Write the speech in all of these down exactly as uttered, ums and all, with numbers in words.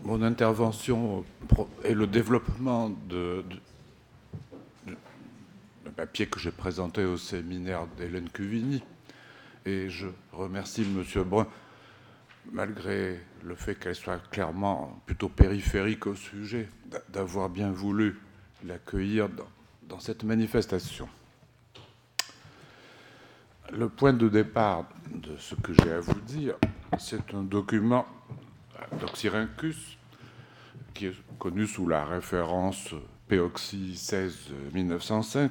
mon intervention est le développement de, de, de, de papier que j'ai présenté au séminaire d'Hélène Cuvigny. Et je remercie M. Brun, malgré le fait qu'elle soit clairement plutôt périphérique au sujet, d'avoir bien voulu l'accueillir dans, dans cette manifestation. Le point de départ de ce que j'ai à vous dire, c'est un document d'Oxyrhynchus, qui est connu sous la référence P Oxy seize mille neuf cent cinq.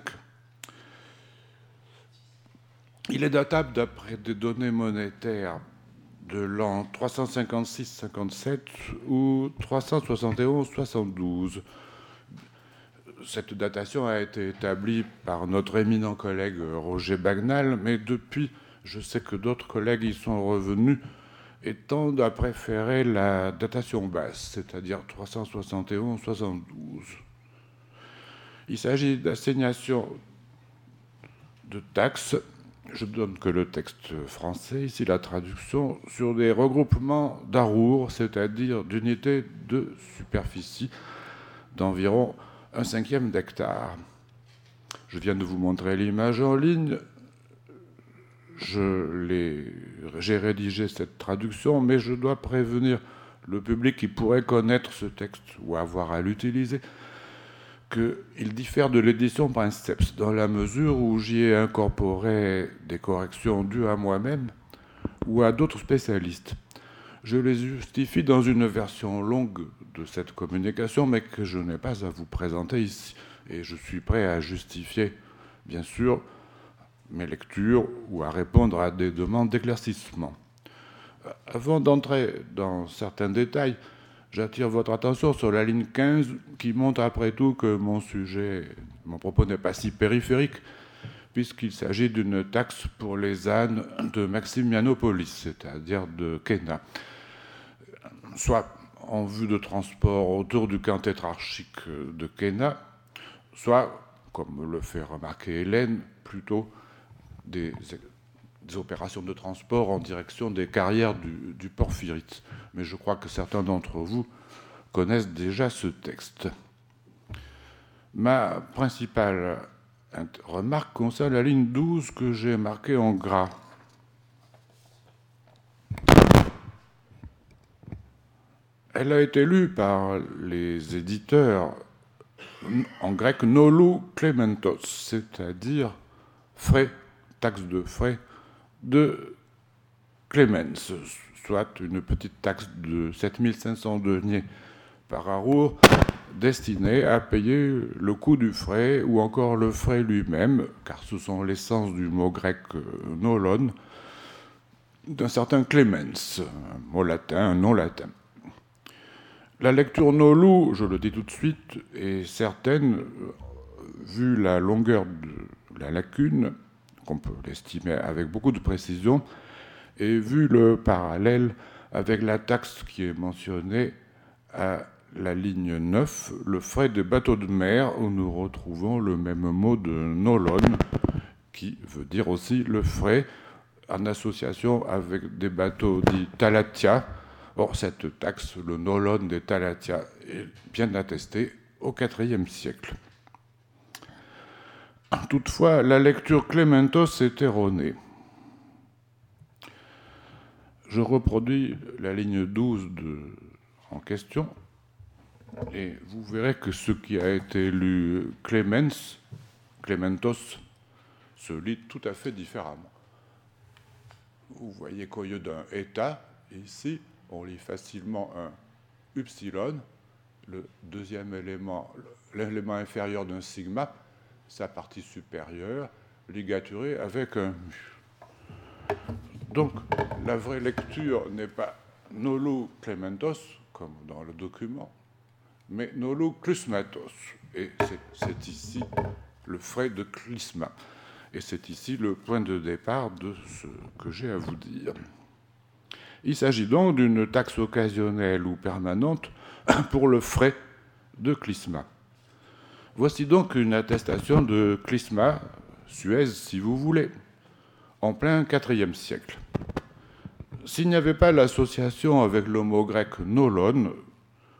Il est datable d'après des données monétaires de l'an trois cent cinquante-six cinquante-sept ou trois cent soixante et onze soixante-douze. Cette datation a été établie par notre éminent collègue Roger Bagnal, mais depuis, je sais que d'autres collègues y sont revenus et tendent à préférer la datation basse, c'est-à-dire trois cent soixante et onze soixante-douze. Il s'agit d'assignation de taxes, je donne que le texte français, ici la traduction, sur des regroupements d'arrours, c'est-à-dire d'unités de superficie d'environ un cinquième d'hectare. Je viens de vous montrer l'image en ligne. Je j'ai rédigé cette traduction, mais je dois prévenir le public qui pourrait connaître ce texte ou avoir à l'utiliser qu'il diffère de l'édition Princeps dans la mesure où j'y ai incorporé des corrections dues à moi-même ou à d'autres spécialistes. Je les justifie dans une version longue de cette communication, mais que je n'ai pas à vous présenter ici. Et je suis prêt à justifier, bien sûr, mes lectures ou à répondre à des demandes d'éclaircissement. Avant d'entrer dans certains détails, j'attire votre attention sur la ligne quinze qui montre après tout que mon sujet, mon propos n'est pas si périphérique, puisqu'il s'agit d'une taxe pour les ânes de Maximianopolis, c'est-à-dire de Qena, soit en vue de transport autour du camp tétrarchique de Qena, soit, comme le fait remarquer Hélène, plutôt des, des opérations de transport en direction des carrières du, du porphyrite. Mais je crois que certains d'entre vous connaissent déjà ce texte. Ma principale remarque concerne la ligne douze que j'ai marquée en gras. Elle a été lue par les éditeurs en grec nolu klementos, c'est-à-dire frais, taxe de frais de Clemens, soit une petite taxe de sept mille cinq cents deniers par arrour destinée à payer le coût du frais ou encore le frais lui-même, car ce sont l'essence du mot grec nolon, d'un certain Clemens, un mot latin, un nom latin. La lecture nolu, je le dis tout de suite, est certaine, vu la longueur de la lacune, qu'on peut l'estimer avec beaucoup de précision, et vu le parallèle avec la taxe qui est mentionnée à la ligne neuf, le frais des bateaux de mer, où nous retrouvons le même mot de nolon, qui veut dire aussi le frais, en association avec des bateaux dits talatia. Or, cette taxe, le nolon des talatia, est bien attestée au quatrième siècle. Toutefois, la lecture Clémentos est erronée. Je reproduis la ligne douze de, en question, et vous verrez que ce qui a été lu Clemens, Clémentos, se lit tout à fait différemment. Vous voyez qu'au lieu d'un état, ici, on lit facilement un upsilon, le deuxième élément, l'élément inférieur d'un sigma, sa partie supérieure, ligaturée avec un mu. Donc, la vraie lecture n'est pas nolu Clémentos, comme dans le document, mais nolu Clusmatos. Et c'est, c'est ici le frais de clisma. Et c'est ici le point de départ de ce que j'ai à vous dire. Il s'agit donc d'une taxe occasionnelle ou permanente pour le frais de clisma. Voici donc une attestation de clisma, Suez si vous voulez, en plein quatrième siècle. S'il n'y avait pas l'association avec le mot grec nolon,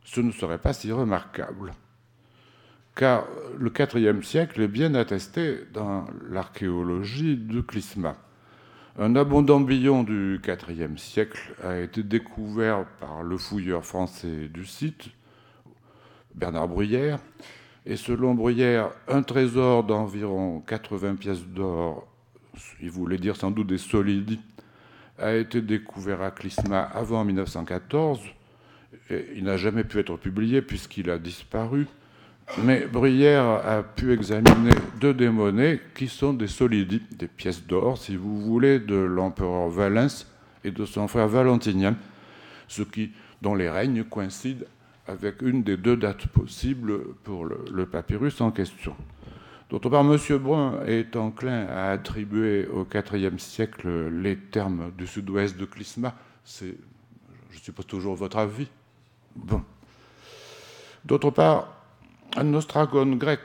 ce ne serait pas si remarquable. Car le quatrième siècle est bien attesté dans l'archéologie de Clisma. Un abondant billon du quatrième siècle a été découvert par le fouilleur français du site, Bernard Bruyère, et selon Bruyère, un trésor d'environ quatre-vingts pièces d'or, il voulait dire sans doute des solidis, a été découvert à Clisma avant mille neuf cent quatorze. Et il n'a jamais pu être publié puisqu'il a disparu. Mais Bruyère a pu examiner deux des monnaies qui sont des solidis, des pièces d'or, si vous voulez, de l'empereur Valens et de son frère Valentinien, ce qui, dont les règnes coïncident avec une des deux dates possibles pour le, le papyrus en question. D'autre part, M. Brun est enclin à attribuer au quatrième siècle les termes du sud-ouest de Clisma. C'est, je suppose, toujours votre avis. Bon. D'autre part, un ostragone grec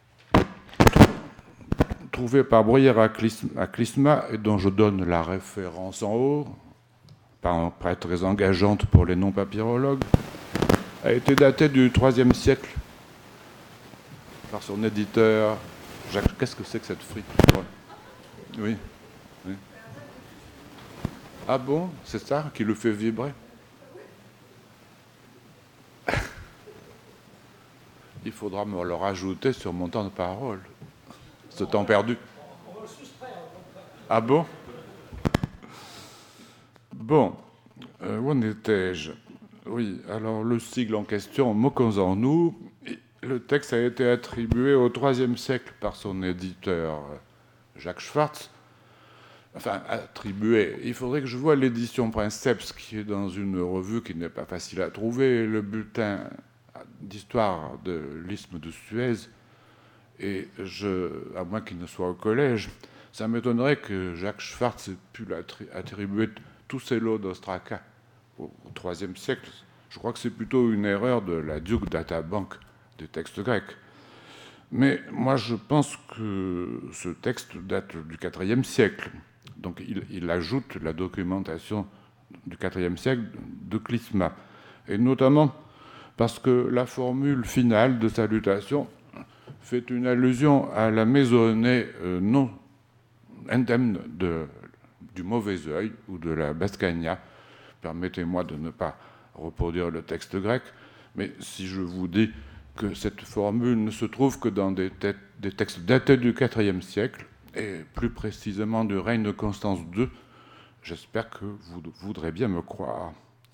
trouvé par Bruyère à Clisma, à Clisma, et dont je donne la référence en haut, pas très, très engageante pour les non-papyrologues, a été daté du troisième siècle par son éditeur. Jacques, qu'est-ce que c'est que cette frite? Oui. Oui. Ah bon? C'est ça qui le fait vibrer? Il faudra me le rajouter sur mon temps de parole. Ce temps perdu. Ah bon? Bon. Euh, où en étais-je? Oui, alors le sigle en question, Mokonzan-nous, le texte a été attribué au troisième siècle par son éditeur Jacques Schwartz. Enfin, attribué. Il faudrait que je voie l'édition Princeps, qui est dans une revue qui n'est pas facile à trouver, le bulletin d'histoire de l'isthme de Suez. Et je, à moins qu'il ne soit au collège, ça m'étonnerait que Jacques Schwartz ait pu attribuer tous ces lots d'Ostraka au troisième siècle. Je crois que c'est plutôt une erreur de la Duke Databank des textes grecs. Mais moi, je pense que ce texte date du quatrième siècle. Donc, il, il ajoute la documentation du quatrième siècle de Clisma. Et notamment parce que la formule finale de salutation fait une allusion à la maisonnée euh, non indemne de, du mauvais œil ou de la Bascania. Permettez-moi de ne pas reproduire le texte grec, mais si je vous dis que cette formule ne se trouve que dans des, te- des textes datés du quatrième siècle, et plus précisément du règne de Constance deux, j'espère que vous voudrez bien me croire.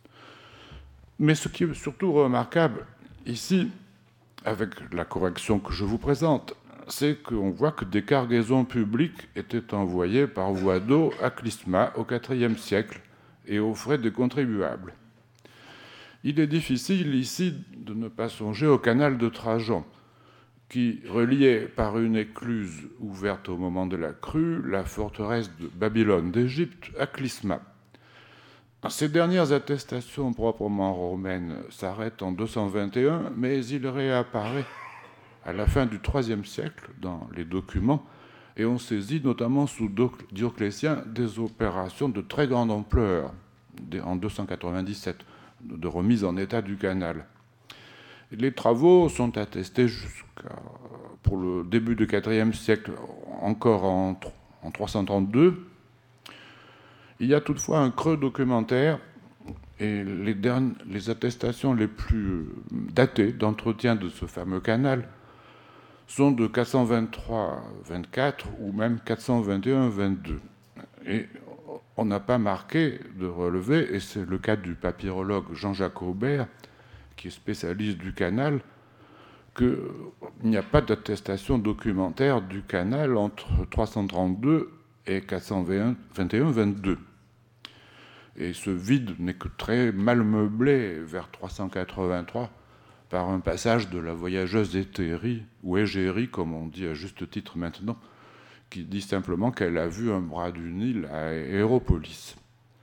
Mais ce qui est surtout remarquable ici, avec la correction que je vous présente, c'est qu'on voit que des cargaisons publiques étaient envoyées par voie d'eau à Clisma au quatrième siècle et aux frais des contribuables. Il est difficile ici de ne pas songer au canal de Trajan, qui reliait par une écluse ouverte au moment de la crue la forteresse de Babylone d'Égypte à Clisma. Ces dernières attestations proprement romaines s'arrêtent en deux cent vingt et un, mais il réapparaît à la fin du troisième siècle dans les documents, et on saisit notamment sous Dioclétien des opérations de très grande ampleur, en deux cent quatre-vingt-dix-sept, de remise en état du canal. Les travaux sont attestés jusqu'à, pour le début du quatrième siècle, encore en, en trois cent trente-deux. Il y a toutefois un creux documentaire, et les, dernières, les attestations les plus datées d'entretien de ce fameux canal sont de quatre cent vingt-trois vingt-quatre ou même quatre cent vingt et un vingt-deux. Et on n'a pas marqué de relevé, et c'est le cas du papyrologue Jean-Jacques Aubert, qui est spécialiste du canal, qu'il n'y a pas d'attestation documentaire du canal entre trois cent trente-deux et quatre cent vingt et un vingt-deux. Et ce vide n'est que très mal meublé vers trois cent quatre-vingt-trois par un passage de la voyageuse Éthérie, ou Égérie, comme on dit à juste titre maintenant, qui dit simplement qu'elle a vu un bras du Nil à Héropolis.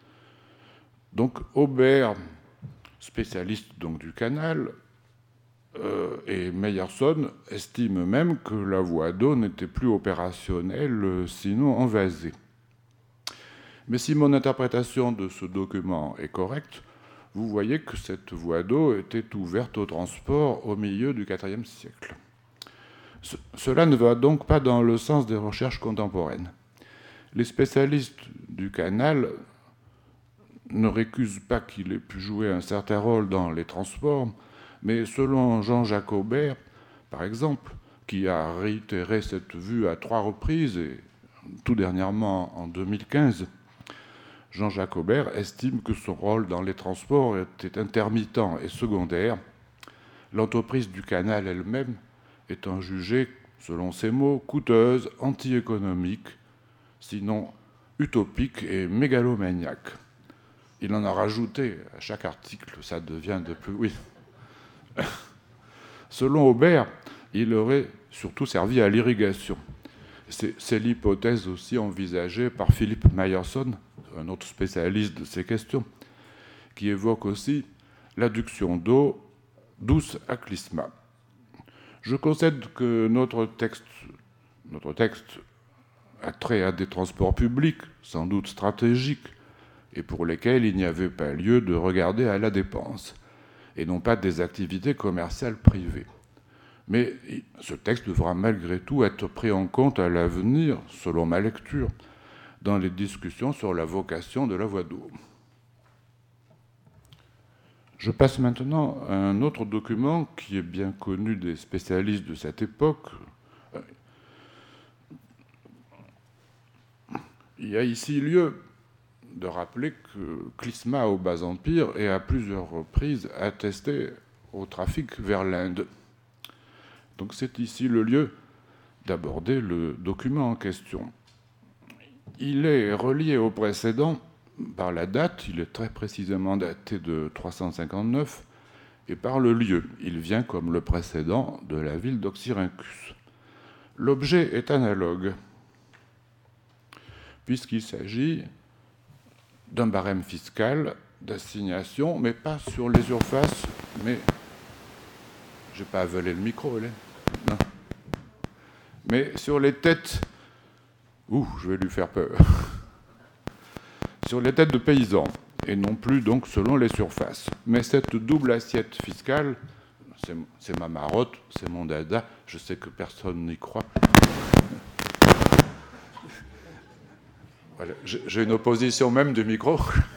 Donc Aubert, spécialiste donc du canal, euh, et Meyerson estime même que la voie d'eau n'était plus opérationnelle, sinon envasée. Mais si mon interprétation de ce document est correcte, vous voyez que cette voie d'eau était ouverte au transport au milieu du quatrième siècle. Ce, cela ne va donc pas dans le sens des recherches contemporaines. Les spécialistes du canal ne récusent pas qu'il ait pu jouer un certain rôle dans les transports, mais selon Jean-Jacques Aubert, par exemple, qui a réitéré cette vue à trois reprises, et tout dernièrement en deux mille quinze, Jean-Jacques Aubert estime que son rôle dans les transports était intermittent et secondaire, l'entreprise du canal elle-même étant jugée, selon ses mots, coûteuse, anti-économique, sinon utopique et mégalomaniaque. Il en a rajouté à chaque article, ça devient de plus... Oui. Selon Aubert, il aurait surtout servi à l'irrigation. C'est, c'est l'hypothèse aussi envisagée par Philippe Meyerson, un autre spécialiste de ces questions, qui évoque aussi l'adduction d'eau douce à Clysma. Je concède que notre texte, notre texte a trait à des transports publics, sans doute stratégiques, et pour lesquels il n'y avait pas lieu de regarder à la dépense, et non pas des activités commerciales privées. Mais ce texte devra malgré tout être pris en compte à l'avenir, selon ma lecture, dans les discussions sur la vocation de la voie d'eau. Je passe maintenant à un autre document qui est bien connu des spécialistes de cette époque. Il y a ici lieu de rappeler que Clysma au Bas-Empire est à plusieurs reprises attesté au trafic vers l'Inde. Donc c'est ici le lieu d'aborder le document en question. Il est relié au précédent par la date, il est très précisément daté de trois cent cinquante-neuf, et par le lieu. Il vient comme le précédent de la ville d'Oxyrhynchus. L'objet est analogue, puisqu'il s'agit d'un barème fiscal d'assignation, mais pas sur les surfaces, mais... Je n'ai pas avalé le micro, là. Non. Mais sur les têtes... Ouh, je vais lui faire peur. Sur les têtes de paysans, et non plus donc selon les surfaces. Mais cette double assiette fiscale, c'est, c'est ma marotte, c'est mon dada, je sais que personne n'y croit. Voilà, j'ai une opposition même du micro.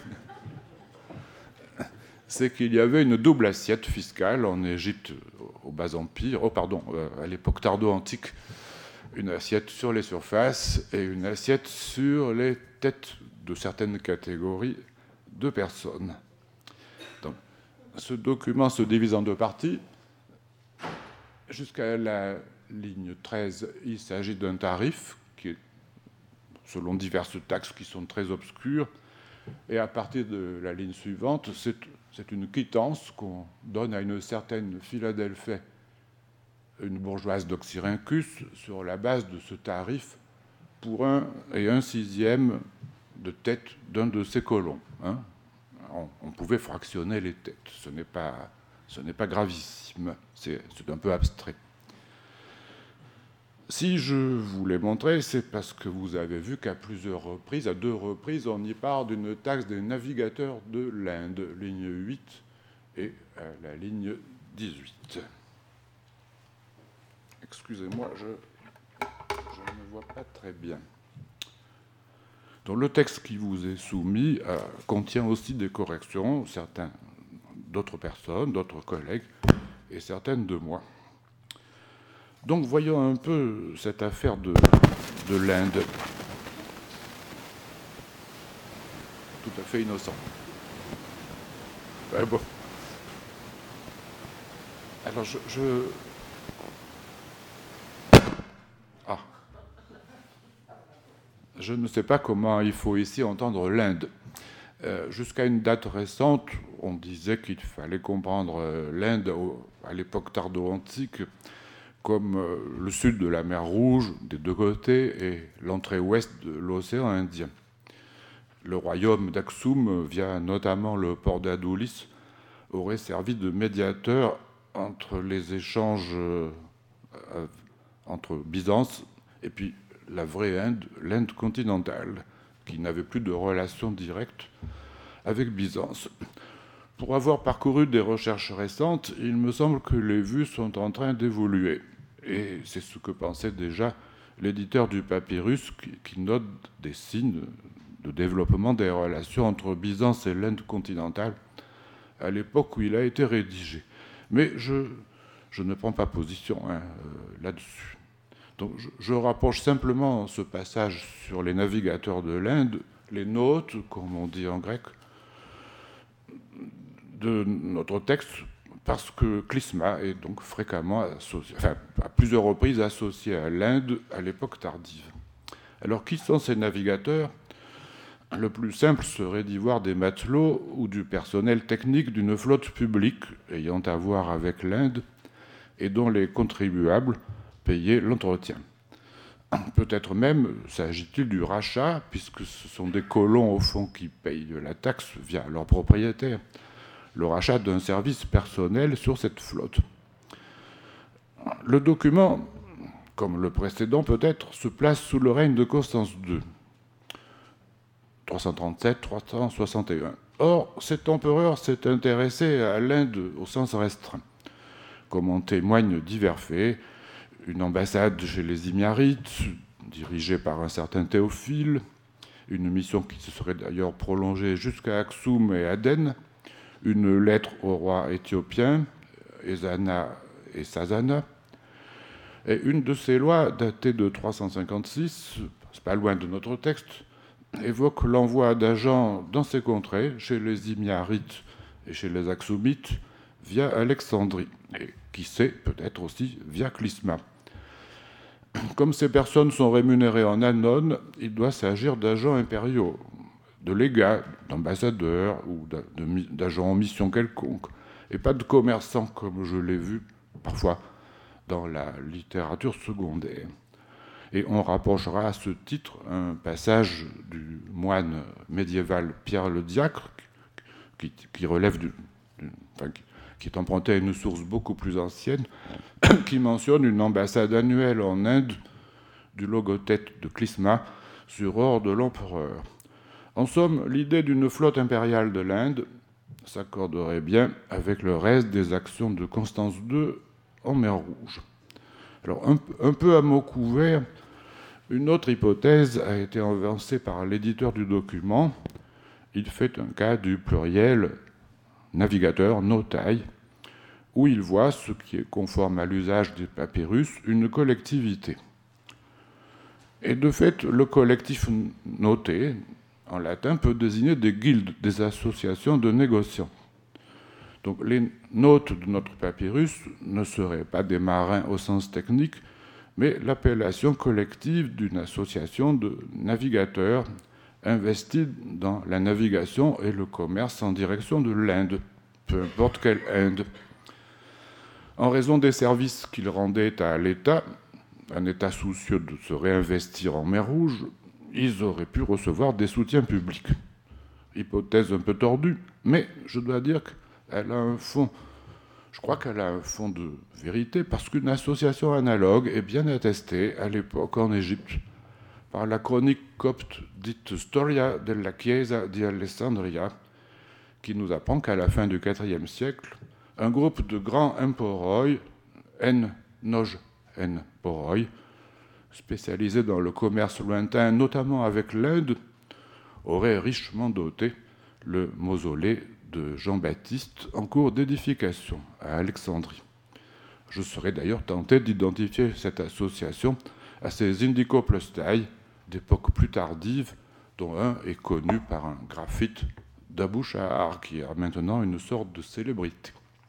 C'est qu'il y avait une double assiette fiscale en Égypte au Bas-Empire, oh pardon, à l'époque tardo-antique, une assiette sur les surfaces et une assiette sur les têtes de certaines catégories de personnes. Donc, ce document se divise en deux parties. Jusqu'à la ligne treize, il s'agit d'un tarif qui est, selon diverses taxes qui sont très obscures, et à partir de la ligne suivante, c'est, c'est une quittance qu'on donne à une certaine Philadelphie, une bourgeoise d'Oxyrhynchus, sur la base de ce tarif pour un et un sixième de tête d'un de ses colons. Hein. On, on pouvait fractionner les têtes, ce n'est pas, ce n'est pas gravissime, c'est, c'est un peu abstrait. Si je vous l'ai montré, c'est parce que vous avez vu qu'à plusieurs reprises, à deux reprises, on y parle d'une taxe des navigateurs de l'Inde, ligne huit et à la ligne dix-huit. Excusez-moi, je, je ne vois pas très bien. Donc, le texte qui vous est soumis euh, contient aussi des corrections, certains d'autres personnes, d'autres collègues, et certaines de moi. Donc voyons un peu cette affaire de, de l'Inde. Tout à fait innocent. Ben bon. Alors je... je... Ah. Je ne sais pas comment il faut ici entendre l'Inde. Euh, jusqu'à une date récente, on disait qu'il fallait comprendre l'Inde au, à l'époque tardo-antique comme le sud de la mer Rouge, des deux côtés, et l'entrée ouest de l'océan Indien. Le royaume d'Aksum, via notamment le port d'Adulis, aurait servi de médiateur entre les échanges euh, entre Byzance et puis la vraie Inde, l'Inde continentale, qui n'avait plus de relation directe avec Byzance. Pour avoir parcouru des recherches récentes, il me semble que les vues sont en train d'évoluer. Et c'est ce que pensait déjà l'éditeur du papyrus, qui, qui note des signes de développement des relations entre Byzance et l'Inde continentale à l'époque où il a été rédigé. Mais je, je ne prends pas position hein, euh, là-dessus. Donc je, je rapproche simplement ce passage sur les navigateurs de l'Inde, les notes, comme on dit en grec, de notre texte, parce que Clisma est donc fréquemment associé, enfin, à plusieurs reprises associé à l'Inde à l'époque tardive. Alors, qui sont ces navigateurs ? Le plus simple serait d'y voir des matelots ou du personnel technique d'une flotte publique ayant à voir avec l'Inde et dont les contribuables payaient l'entretien. Peut-être même s'agit-il du rachat, puisque ce sont des colons au fond qui payent la taxe via leurs propriétaires, le rachat d'un service personnel sur cette flotte. Le document, comme le précédent peut-être, se place sous le règne de Constance deux, trois cent trente-sept à trois cent soixante et un. Or, cet empereur s'est intéressé à l'Inde au sens restreint, comme en témoignent divers faits. Une ambassade chez les Himyarites, dirigée par un certain Théophile, une mission qui se serait d'ailleurs prolongée jusqu'à Aksum et Aden, une lettre au roi éthiopien, Ezana et Sazana, et une de ces lois, datée de trois cent cinquante-six, c'est pas loin de notre texte, évoque l'envoi d'agents dans ces contrées, chez les Himyarites et chez les Aksumites, via Alexandrie, et qui sait, peut-être aussi via Clisma. Comme ces personnes sont rémunérées en anon, il doit s'agir d'agents impériaux, de légats, d'ambassadeurs ou d'agents en mission quelconque, et pas de commerçants comme je l'ai vu parfois dans la littérature secondaire. Et on rapprochera à ce titre un passage du moine médiéval Pierre le Diacre, qui, qui relève du, du enfin, qui, qui est emprunté à une source beaucoup plus ancienne, qui mentionne une ambassade annuelle en Inde du logotète de Clisma sur ordre de l'empereur. En somme, l'idée d'une flotte impériale de l'Inde s'accorderait bien avec le reste des actions de Constance deux en mer Rouge. Alors, un, un peu à mots couverts, une autre hypothèse a été avancée par l'éditeur du document. Il fait un cas du pluriel navigateur, notaille, où il voit, ce qui est conforme à l'usage des papyrus, une collectivité. Et de fait, le collectif noté, en latin, peut désigner des guildes, des associations de négociants. Donc les notes de notre papyrus ne seraient pas des marins au sens technique, mais l'appellation collective d'une association de navigateurs investis dans la navigation et le commerce en direction de l'Inde, peu importe quelle Inde. En raison des services qu'ils rendaient à l'État, un État soucieux de se réinvestir en mer Rouge, ils auraient pu recevoir des soutiens publics. Hypothèse un peu tordue, mais je dois dire qu'elle a un fond, je crois qu'elle a un fond de vérité, parce qu'une association analogue est bien attestée à l'époque en Égypte par la chronique copte dite Storia della Chiesa di Alessandria, qui nous apprend qu'à la fin du quatrième siècle, un groupe de grands emporoi, en noj en poroi, spécialisés dans le commerce lointain, notamment avec l'Inde, aurait richement doté le mausolée de Jean-Baptiste en cours d'édification à Alexandrie. Je serais d'ailleurs tenté d'identifier cette association à ces indicopleustai d'époque plus tardive, dont un est connu par un graphite d'Abou Shahar, qui a maintenant une sorte de célébrité.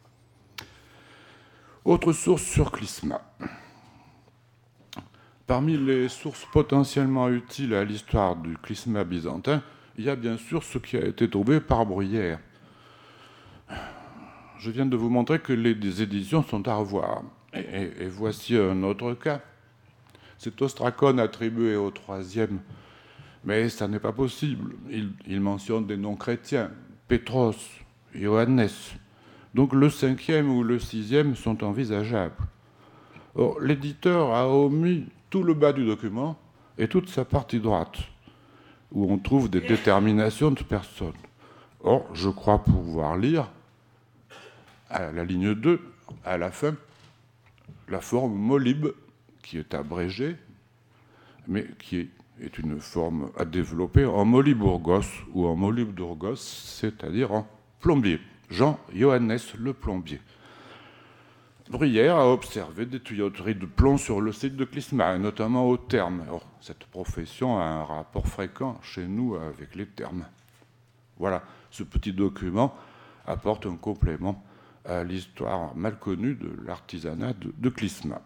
Autre source sur Clisma. Parmi les sources potentiellement utiles à l'histoire du Clisma byzantin, il y a bien sûr ce qui a été trouvé par Bruyère. Je viens de vous montrer que les éditions sont à revoir. Et, et, et voici un autre cas. C'est Ostracon attribué au troisième, mais ça n'est pas possible. Il, il mentionne des noms chrétiens, Pétros, Johannes. Donc le cinquième ou le sixième sont envisageables. Or, l'éditeur a omis tout le bas du document et toute sa partie droite, où on trouve des déterminations de personnes. Or, je crois pouvoir lire à la ligne deux, à la fin, la forme molib, qui est abrégée, mais qui est, est une forme à développer en Molibourgos ou en Molibdourgos, c'est-à-dire en plombier. Jean Johannes le plombier. Bruyère a observé des tuyauteries de plomb sur le site de Clisma, et notamment aux thermes. Or, cette profession a un rapport fréquent chez nous avec les thermes. Voilà, ce petit document apporte un complément à l'histoire mal connue de l'artisanat de, de Clisma.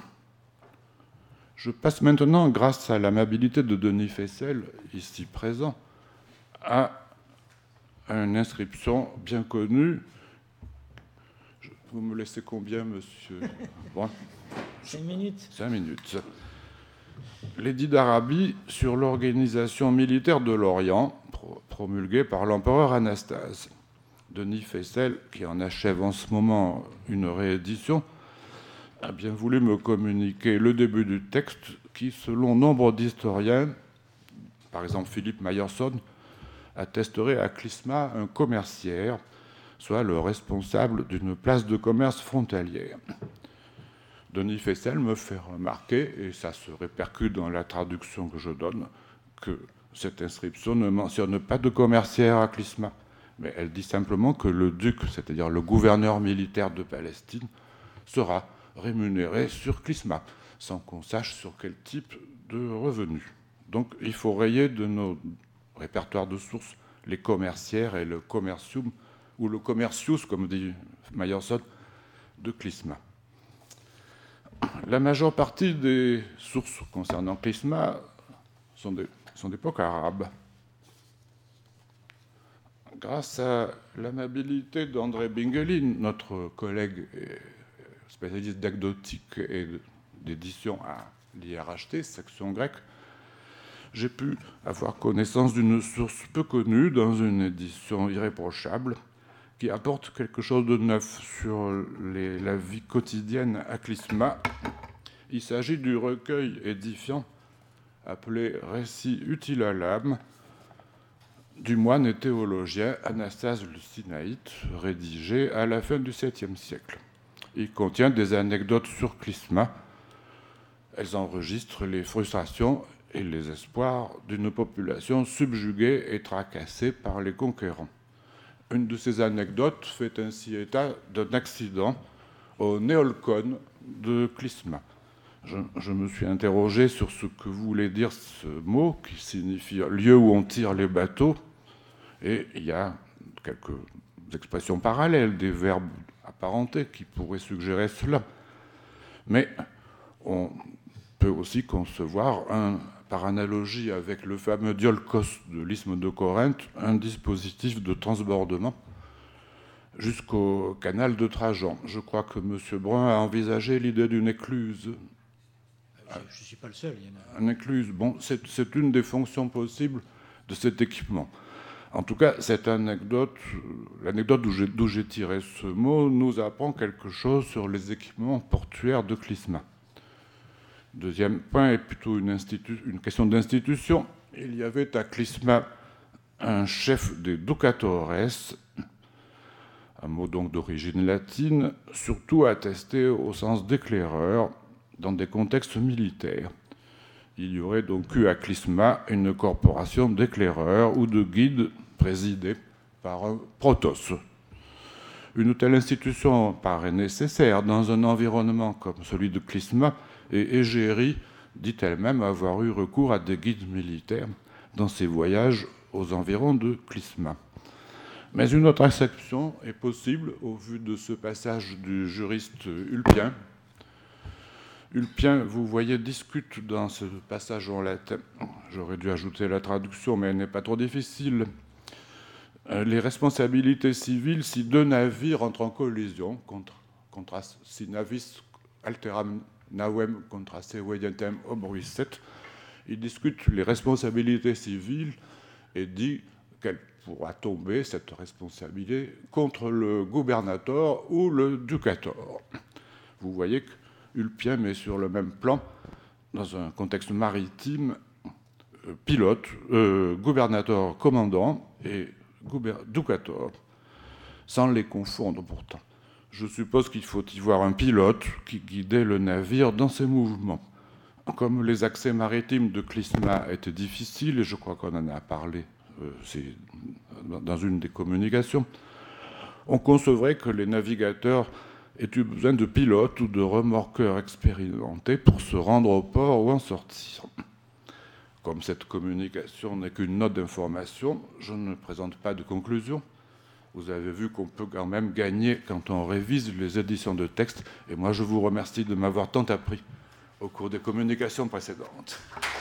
Je passe maintenant, grâce à l'amabilité de Denis Fessel, ici présent, à une inscription bien connue. Vous me laissez combien, monsieur? Bon. Cinq minutes. Cinq minutes. L'édit d'Arabie sur l'organisation militaire de l'Orient, promulgué par l'empereur Anastase. Denis Fessel, qui en achève en ce moment une réédition, a bien voulu me communiquer le début du texte qui, selon nombre d'historiens, par exemple Philippe Mayerson, attesterait à Clisma un commerciaire, soit le responsable d'une place de commerce frontalière. Denis Fessel me fait remarquer, et ça se répercute dans la traduction que je donne, que cette inscription ne mentionne pas de commerciaire à Clisma, mais elle dit simplement que le duc, c'est-à-dire le gouverneur militaire de Palestine, sera rémunéré sur Clisma, sans qu'on sache sur quel type de revenus. Donc il faut rayer de nos répertoires de sources les commerciaires et le commercium, ou le commercius, comme dit Mayerson, de Clisma. La majeure partie des sources concernant Clisma sont d'époque arabe. Grâce à l'amabilité d'André Bingelin, notre collègue spécialiste d'anecdotique et d'édition à l'I R H T, section grecque, j'ai pu avoir connaissance d'une source peu connue dans une édition irréprochable qui apporte quelque chose de neuf sur les, la vie quotidienne à Clisma. Il s'agit du recueil édifiant appelé « Récit utile à l'âme » du moine et théologien Anastase le Sinaïte, rédigé à la fin du septième siècle. Il contient des anecdotes sur Clisma. Elles enregistrent les frustrations et les espoirs d'une population subjuguée et tracassée par les conquérants. Une de ces anecdotes fait ainsi état d'un accident au Néolcon de Clisma. Je, je me suis interrogé sur ce que voulait dire ce mot, qui signifie « lieu où on tire les bateaux », et il y a quelques expressions parallèles, des verbes apparentés qui pourraient suggérer cela. Mais on peut aussi concevoir, un, par analogie avec le fameux diolkos de l'isthme de Corinthe, un dispositif de transbordement jusqu'au canal de Trajan. Je crois que M. Brun a envisagé l'idée d'une écluse. Je ne suis pas le seul. Il y en a... Une écluse, bon, c'est, c'est une des fonctions possibles de cet équipement. En tout cas, cette anecdote, l'anecdote d'où j'ai, d'où j'ai tiré ce mot, nous apprend quelque chose sur les équipements portuaires de Clisma. Deuxième point est plutôt une, institu- une question d'institution. Il y avait à Clisma un chef des ducatores, un mot donc d'origine latine, surtout attesté au sens d'éclaireur dans des contextes militaires. Il y aurait donc eu à Clisma une corporation d'éclaireurs ou de guides présidée par un protos. Une telle institution paraît nécessaire dans un environnement comme celui de Clisma, et Égérie dit elle-même avoir eu recours à des guides militaires dans ses voyages aux environs de Clisma. Mais une autre exception est possible au vu de ce passage du juriste Ulpien. Ulpien, vous voyez, discute dans ce passage en latin. J'aurais dû ajouter la traduction, mais elle n'est pas trop difficile. Les responsabilités civiles si deux navires entrent en collision, contre, contra, si navis alteram navem contra se vegentem obruisset, il discute les responsabilités civiles et dit qu'elle pourra tomber, cette responsabilité, contre le gubernator ou le ducator. Vous voyez que Ulpien met sur le même plan, dans un contexte maritime, euh, pilote, euh, gouvernateur commandant et ducator, sans les confondre pourtant. Je suppose qu'il faut y voir un pilote qui guidait le navire dans ses mouvements. Comme les accès maritimes de Clisma étaient difficiles, et je crois qu'on en a parlé euh, c'est dans une des communications, on concevrait que les navigateurs aient eu besoin de pilotes ou de remorqueurs expérimentés pour se rendre au port ou en sortir. Comme cette communication n'est qu'une note d'information, je ne présente pas de conclusion. Vous avez vu qu'on peut quand même gagner quand on révise les éditions de texte, et moi je vous remercie de m'avoir tant appris au cours des communications précédentes.